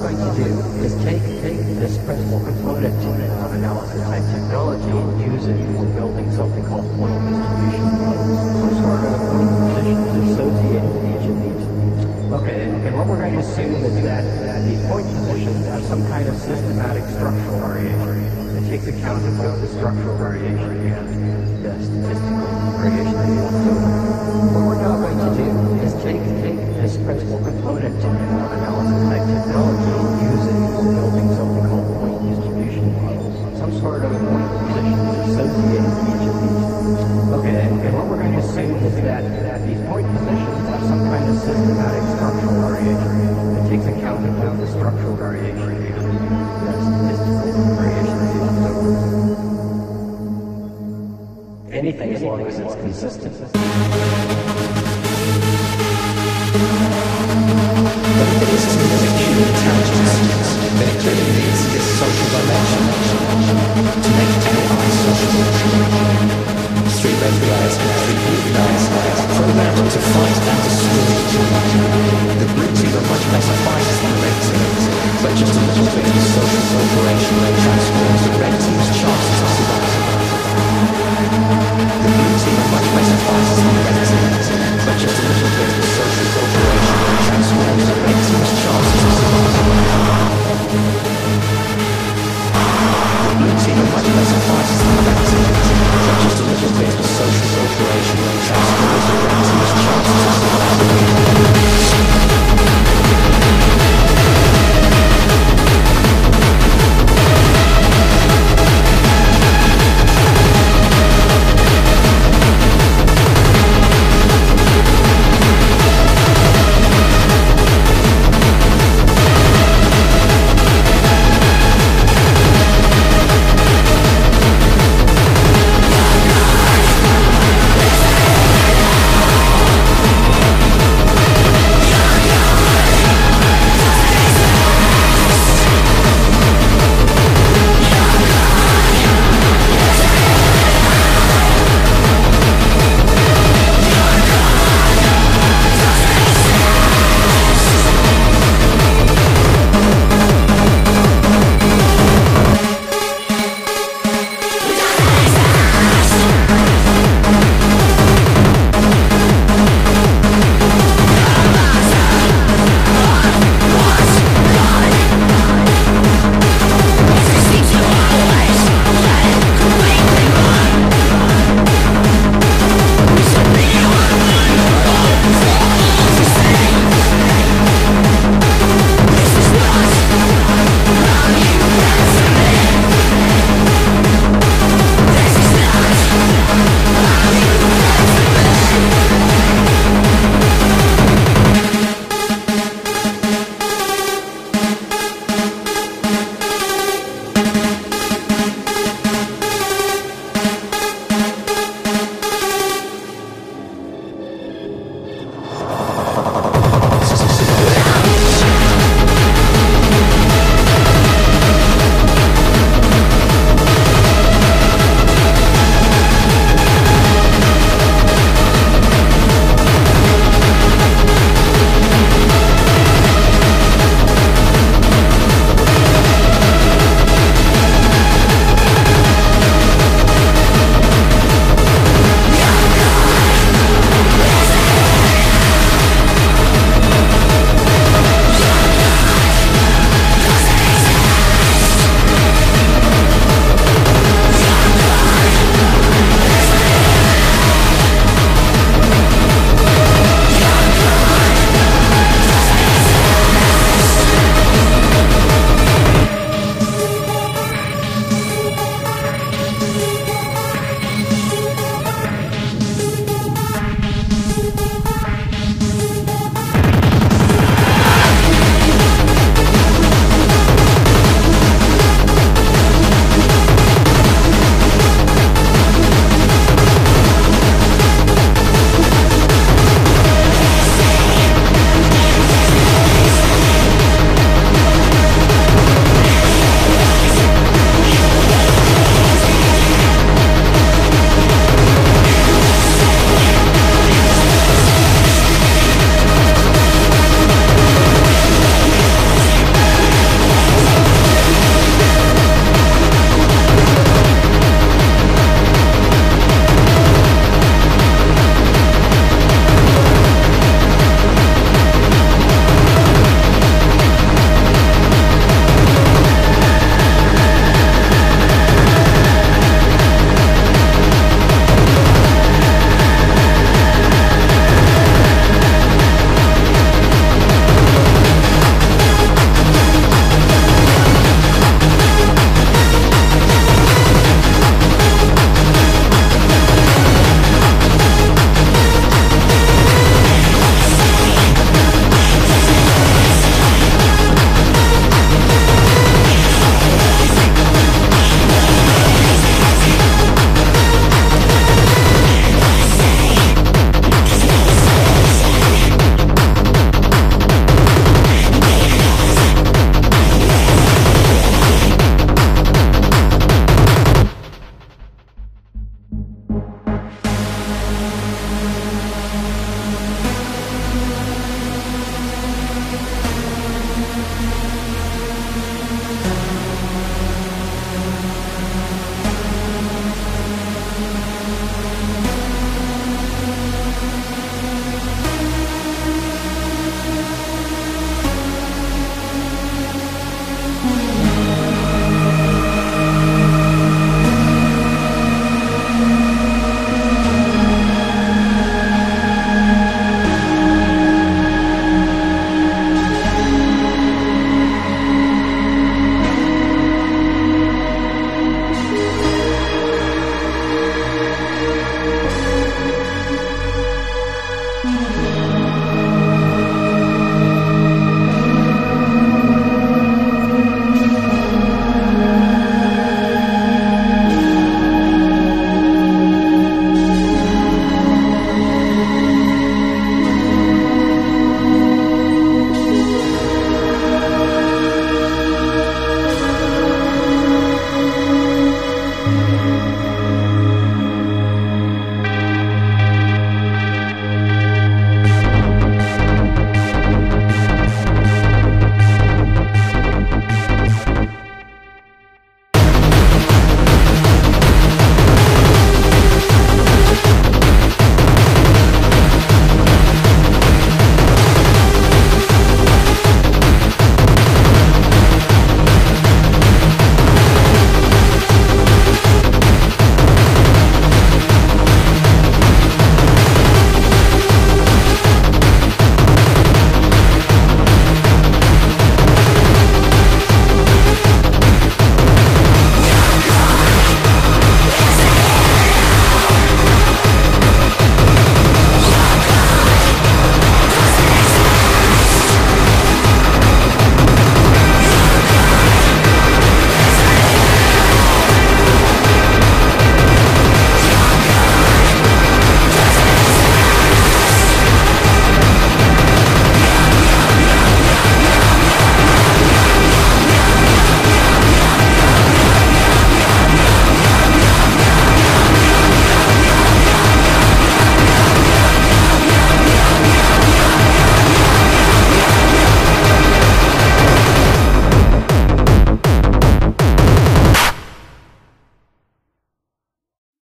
going to do is take this principal component analysis type technology and use it for building something called point distribution models, some sort of point positions associated with each of these. Okay, and what we're going to assume is that the point positions have some kind of systematic structural variation that takes account of both the structural variation and the statistical variation of the observer. What we're now going to do is take this principal component analysis type technology and use it for building something called point distribution models, some sort of point positions associated with each of these. Okay, and what we're going to assume is that these point positions have some kind of systematic structural variation that takes account of both the structural variation and the statistical variation of the observer. Anything as long as it's consistent. But if it is to mimic human intelligence, then it clearly needs this social dimension to make AI social. 3 red guys and 3 blue guys are programmed to fight and destroy each other. The blue team are much better fighters than the red team, but just a little bit of social cooperation transforms the red team's chances of survival. The blue team are much better fighters than the red team, but just a little bit of social cooperation transforms the red team's chances of survival. The blue team are much better fighters than the red team, but just a little bit of social cooperation transforms the red team's chances of survival.